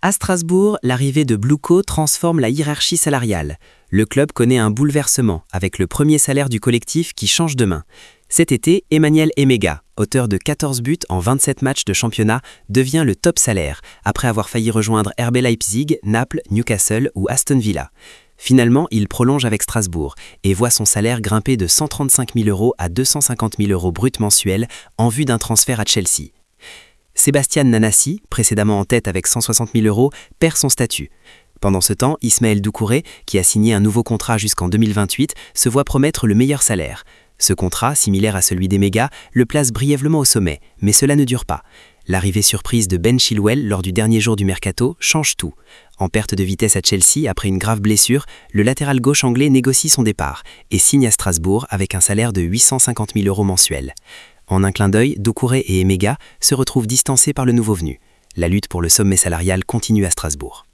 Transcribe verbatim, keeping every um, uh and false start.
À Strasbourg, l'arrivée de Blueco transforme la hiérarchie salariale. Le club connaît un bouleversement avec le premier salaire du collectif qui change de main. Cet été, Emmanuel Emega, auteur de quatorze buts en vingt-sept matchs de championnat, devient le top salaire après avoir failli rejoindre R B Leipzig, Naples, Newcastle ou Aston Villa. Finalement, il prolonge avec Strasbourg et voit son salaire grimper de cent trente-cinq mille euros à deux cent cinquante mille euros bruts mensuels en vue d'un transfert à Chelsea. Sébastien Nanassi, précédemment en tête avec cent soixante mille euros, perd son statut. Pendant ce temps, Ismaël Doucouré, qui a signé un nouveau contrat jusqu'en deux mille vingt-huit, se voit promettre le meilleur salaire. Ce contrat, similaire à celui d'Emega, le place brièvement au sommet, mais cela ne dure pas. L'arrivée surprise de Ben Chilwell lors du dernier jour du mercato change tout. En perte de vitesse à Chelsea après une grave blessure, le latéral gauche anglais négocie son départ et signe à Strasbourg avec un salaire de huit cent cinquante mille euros mensuels. En un clin d'œil, Doucouré et Emega se retrouvent distancés par le nouveau venu. La lutte pour le sommet salarial continue à Strasbourg.